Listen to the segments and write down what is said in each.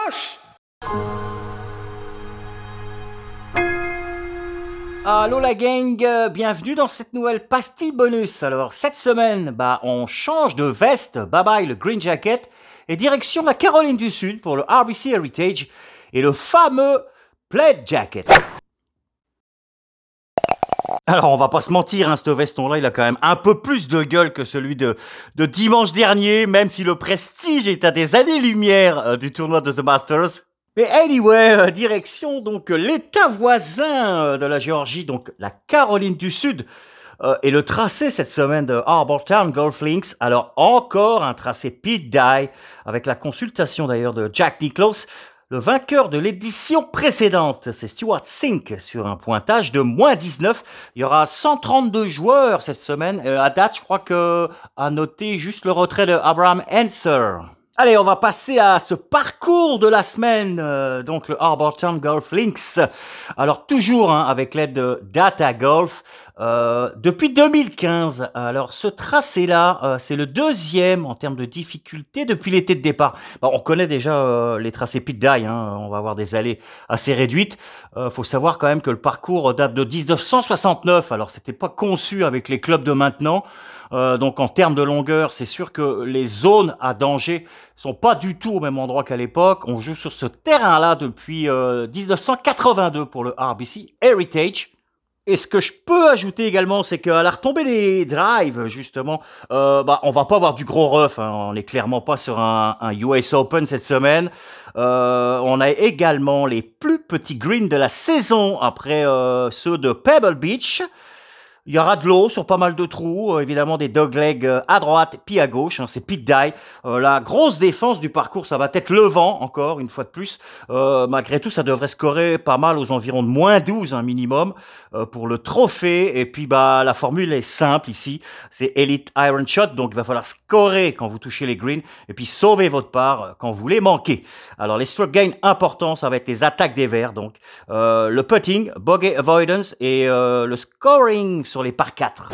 Gauche! Allô la gang, bienvenue dans cette nouvelle pastille bonus. Alors cette semaine, on change de veste, bye bye le Green Jacket, et direction la Caroline du Sud pour le RBC Heritage et le fameux Plaid Jacket. Alors on va pas se mentir, ce veston-là, il a quand même un peu plus de gueule que celui de dimanche dernier, même si le prestige est à des années-lumière du tournoi de The Masters. Mais anyway, direction donc l'état voisin de la Géorgie, donc la Caroline du Sud, et le tracé cette semaine de Harbour Town Golf Links. Alors encore un tracé Pete Dye, avec la consultation d'ailleurs de Jack Nicklaus. Le vainqueur de l'édition précédente, c'est Stewart Cink sur un pointage de -19. Il y aura 132 joueurs cette semaine. À date, je crois que à noter juste le retrait de Abraham Ancer. Allez, on va passer à ce parcours de la semaine, donc le Harbour Town Golf Links. Alors toujours avec l'aide de Data Golf, depuis 2015. Alors ce tracé-là, c'est le deuxième en termes de difficulté depuis l'été de départ. On connaît déjà les tracés Pete Dye, on va avoir des allées assez réduites. Faut savoir quand même que le parcours date de 1969, alors c'était pas conçu avec les clubs de maintenant. Donc en termes de longueur, c'est sûr que les zones à danger sont pas du tout au même endroit qu'à l'époque. On joue sur ce terrain-là depuis 1982 pour le RBC Heritage. Et ce que je peux ajouter également, c'est qu'à la retombée des drives, justement, on va pas avoir du gros rough. On n'est clairement pas sur un US Open cette semaine. On a également les plus petits greens de la saison après ceux de Pebble Beach. Il y aura de l'eau sur pas mal de trous, évidemment des doglegs à droite puis à gauche, c'est Pete Dye. La grosse défense du parcours, ça va être le vent, encore une fois de plus. Malgré tout, ça devrait scorer pas mal aux environs de -12 minimum pour le trophée. Et puis la formule est simple ici, c'est Elite Iron Shot, donc il va falloir scorer quand vous touchez les greens et puis sauver votre part quand vous les manquez. Alors les stroke gains importants, ça va être les attaques des verts, donc le putting, bogey avoidance et le scoring sur les par 4.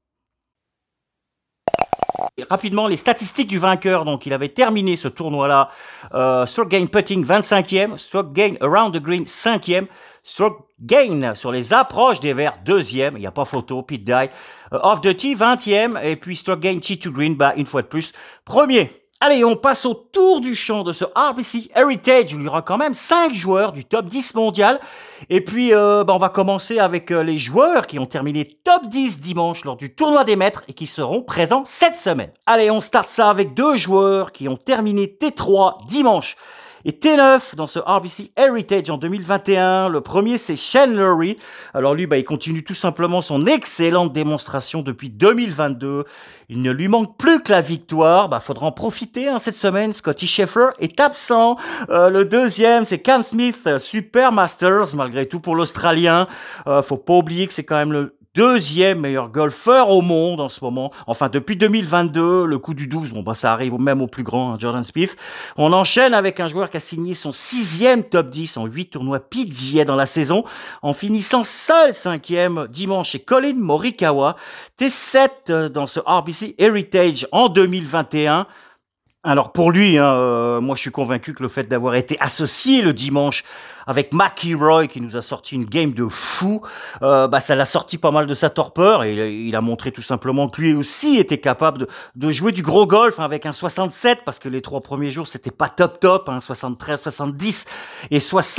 Et rapidement, les statistiques du vainqueur. Donc, il avait terminé ce tournoi-là. Stroke gain putting 25e, stroke gain around the green 5e, stroke gain sur les approches des verts 2e. Il n'y a pas photo, Pete Dye. Off the tee 20e et puis stroke gain tee to green, une fois de plus, 1er. Allez, on passe au tour du champ de ce RBC Heritage où il y aura quand même 5 joueurs du top 10 mondial. Et puis, on va commencer avec les joueurs qui ont terminé top 10 dimanche lors du tournoi des maîtres et qui seront présents cette semaine. Allez, on start ça avec 2 joueurs qui ont terminé T3 dimanche et T9 dans ce RBC Heritage en 2021. Le premier, c'est Shane Lowry. Alors lui, il continue tout simplement son excellente démonstration depuis 2022. Il ne lui manque plus que la victoire. Faudra en profiter cette semaine. Scotty Scheffler est absent. Le deuxième, c'est Cam Smith, Super Masters, malgré tout pour l'Australien. Faut pas oublier que c'est quand même le deuxième meilleur golfeur au monde en ce moment. Enfin, depuis 2022, le coup du 12, ça arrive même au plus grand, Jordan Spieth. On enchaîne avec un joueur qui a signé son 6e top 10 en 8 tournois PGA dans la saison, en finissant seul 5e dimanche chez Collin Morikawa. T7 dans ce RBC Heritage en 2021. Alors pour lui, moi je suis convaincu que le fait d'avoir été associé le dimanche avec McIlroy qui nous a sorti une game de fou, ça l'a sorti pas mal de sa torpeur et il a montré tout simplement que lui aussi était capable de jouer du gros golf avec un 67 parce que les 3 premiers jours c'était pas top, 73, 70 et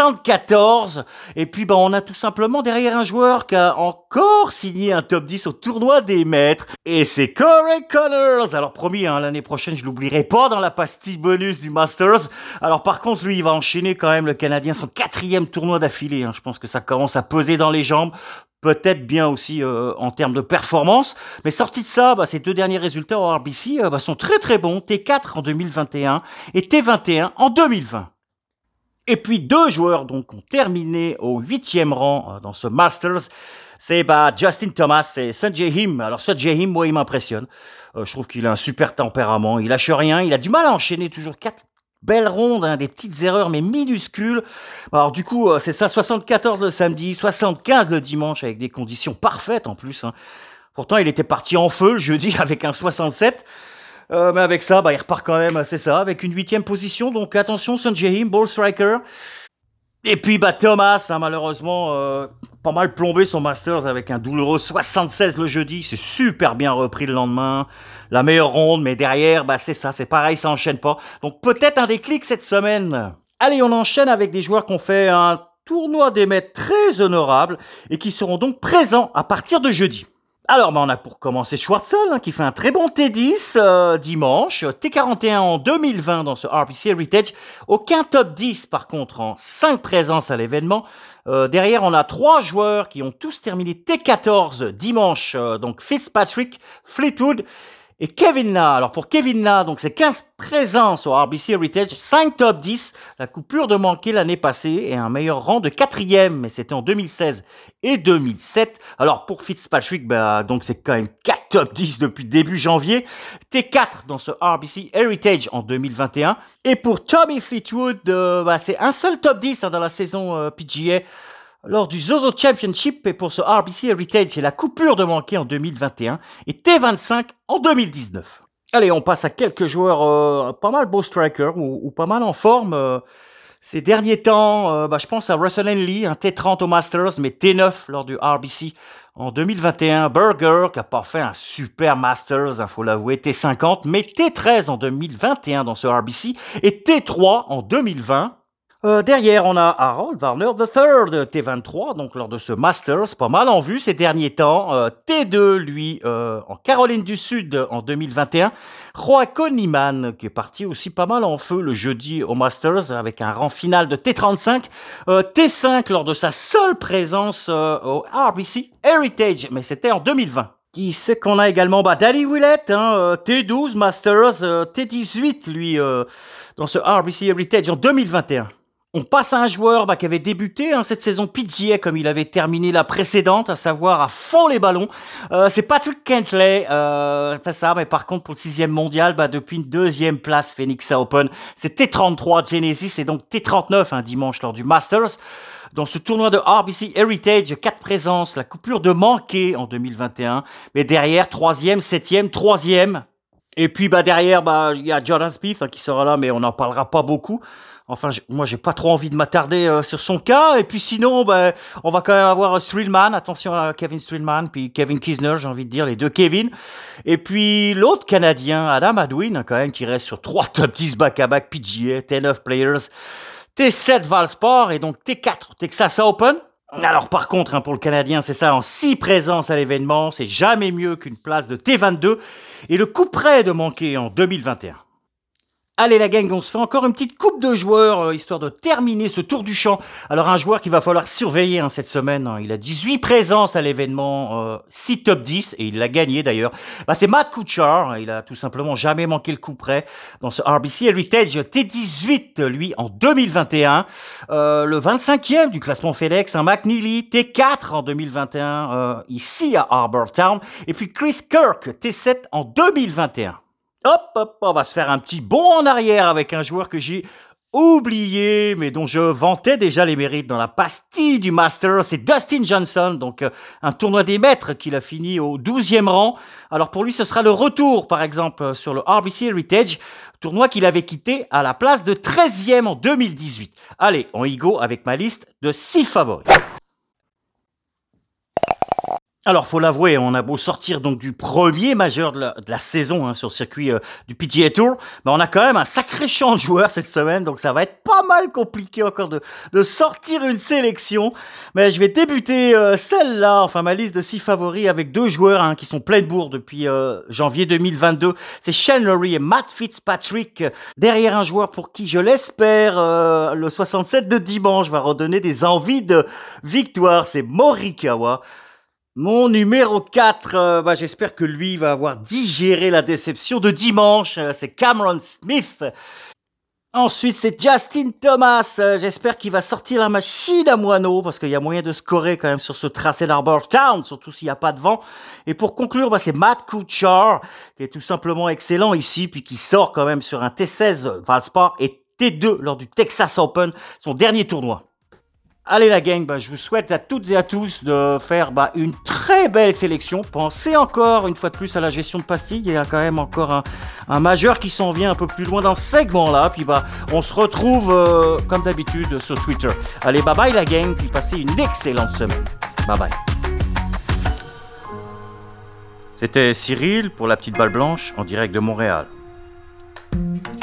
74 et puis on a tout simplement derrière un joueur qui a encore signé un top 10 au tournoi des maîtres et c'est Corey Connors. Alors promis, l'année prochaine je l'oublierai pas dans la pastille bonus du Masters. Alors par contre lui il va enchaîner quand même le Canadien son 4e tournoi d'affilée. Je pense que ça commence à peser dans les jambes. Peut-être bien aussi en termes de performance. Mais sorti de ça, ces 2 derniers résultats au RBC sont très très bons. T4 en 2021 et T21 en 2020. Et puis 2 joueurs donc ont terminé au 8e rang dans ce Masters. C'est Justin Thomas et Sungjae Im. Alors Sungjae Im, moi il m'impressionne. Je trouve qu'il a un super tempérament. Il lâche rien. Il a du mal à enchaîner toujours 4 belle ronde, des petites erreurs mais minuscules. Alors du coup, c'est ça, 74 le samedi, 75 le dimanche avec des conditions parfaites en plus. Pourtant, il était parti en feu le jeudi avec un 67. Mais avec ça, il repart quand même, c'est ça, avec une 8e position. Donc attention, Sungjae Im, ball striker. Et puis Thomas, malheureusement, pas mal plombé son Masters avec un douloureux 76 le jeudi. C'est super bien repris le lendemain. La meilleure ronde, mais derrière, c'est ça, c'est pareil, ça enchaîne pas. Donc peut-être un déclic cette semaine. Allez, on enchaîne avec des joueurs qui ont fait un tournoi des maîtres très honorable et qui seront donc présents à partir de jeudi. Alors, on a pour commencer Schwartzel, qui fait un très bon T10 dimanche, T41 en 2020 dans ce RBC Heritage. Aucun top 10 par contre en 5 présences à l'événement. Derrière, on a 3 joueurs qui ont tous terminé T14 dimanche, donc Fitzpatrick, Fleetwood et Kevin Na. Alors pour Kevin Na, donc c'est 15 présences au RBC Heritage, 5 top 10, la coupure de manquer l'année passée et un meilleur rang de 4e, mais c'était en 2016 et 2007. Alors pour Fitzpatrick, donc c'est quand même 4 top 10 depuis début janvier, T4 dans ce RBC Heritage en 2021. Et pour Tommy Fleetwood, c'est un seul top 10 dans la saison PGA. Lors du Zozo Championship et pour ce RBC Heritage, c'est la coupure de manquer en 2021 et T25 en 2019. Allez, on passe à quelques joueurs pas mal beau strikers ou pas mal en forme ces derniers temps. Je pense à Russell Henley, un T30 au Masters, mais T9 lors du RBC en 2021. Berger, qui a pas fait un super Masters, faut l'avouer, T50, mais T13 en 2021 dans ce RBC et T3 en 2020. Derrière, on a Harold Varner III, T23, donc lors de ce Masters, pas mal en vue ces derniers temps. T2, lui, en Caroline du Sud en 2021. Joaquin Niemann, qui est parti aussi pas mal en feu le jeudi au Masters, avec un rang final de T35. T5 lors de sa seule présence au RBC Heritage, mais c'était en 2020. Qui sait qu'on a également Danny Willett, T12 Masters, T18, lui, dans ce RBC Heritage en 2021. On passe à un joueur qui avait débuté cette saison PGA comme il avait terminé la précédente, à savoir à fond les ballons. C'est Patrick Cantlay, pas ça, mais par contre pour le 6e mondial, depuis une 2e place Phoenix Open, c'est T33 Genesis et donc T39 dimanche lors du Masters. Dans ce tournoi de RBC Heritage, 4 présences, la coupure de manquer en 2021, mais derrière 3e, 7e, 3e. Et puis derrière, il y a Jordan Spieth qui sera là, mais on n'en parlera pas beaucoup. Enfin, moi, j'ai pas trop envie de m'attarder sur son cas. Et puis sinon, on va quand même avoir Streelman. Attention à Kevin Streelman, puis Kevin Kisner, j'ai envie de dire, les deux Kevin. Et puis l'autre Canadien, Adam Hadwin, quand même, qui reste sur 3 top 10 back-à-back PGA, T9 Players, T7 Valspar et donc T4 Texas Open. Alors par contre, pour le Canadien, c'est ça, en 6 présences à l'événement, c'est jamais mieux qu'une place de T22 et le coup près de manquer en 2021. Allez la gang, on se fait encore une petite coupe de joueurs, histoire de terminer ce tour du champ. Alors un joueur qu'il va falloir surveiller cette semaine, il a 18 présences à l'événement, 6 top 10, et il l'a gagné d'ailleurs. C'est Matt Kuchar, il a tout simplement jamais manqué le coup près dans ce RBC Heritage T18, lui, en 2021. Le 25e du classement FedEx, McNeely, T4 en 2021, ici à Harbour Town. Et puis Chris Kirk, T7 en 2021. Hop, on va se faire un petit bond en arrière avec un joueur que j'ai oublié, mais dont je vantais déjà les mérites dans la pastille du Master. C'est Dustin Johnson, donc un tournoi des maîtres qu'il a fini au 12e rang. Alors pour lui, ce sera le retour, par exemple, sur le RBC Heritage, tournoi qu'il avait quitté à la place de 13e en 2018. Allez, on y go avec ma liste de 6 favoris. Alors, faut l'avouer, on a beau sortir donc du premier majeur de la saison sur le circuit du PGA Tour, on a quand même un sacré champ de joueurs cette semaine, donc ça va être pas mal compliqué encore de sortir une sélection. Mais je vais débuter celle-là, ma liste de 6 favoris avec 2 joueurs qui sont pleins de bourre depuis janvier 2022. C'est Shane Lowry et Matt Fitzpatrick. Derrière un joueur pour qui, je l'espère, le 67 de dimanche va redonner des envies de victoire, c'est Morikawa. Mon numéro 4, j'espère que lui va avoir digéré la déception de dimanche, c'est Cameron Smith. Ensuite, c'est Justin Thomas, j'espère qu'il va sortir la machine à moineaux, parce qu'il y a moyen de scorer quand même sur ce tracé d'Harbour Town, surtout s'il n'y a pas de vent. Et pour conclure, c'est Matt Kuchar, qui est tout simplement excellent ici, puis qui sort quand même sur un T16 Valspar et T2 lors du Texas Open, son dernier tournoi. Allez la gang, je vous souhaite à toutes et à tous de faire une très belle sélection. Pensez encore une fois de plus à la gestion de pastilles. Il y a quand même encore un majeur qui s'en vient un peu plus loin dans ce segment-là. Puis on se retrouve comme d'habitude sur Twitter. Allez, bye bye la gang, puis passez une excellente semaine. Bye bye. C'était Cyril pour la petite balle blanche en direct de Montréal.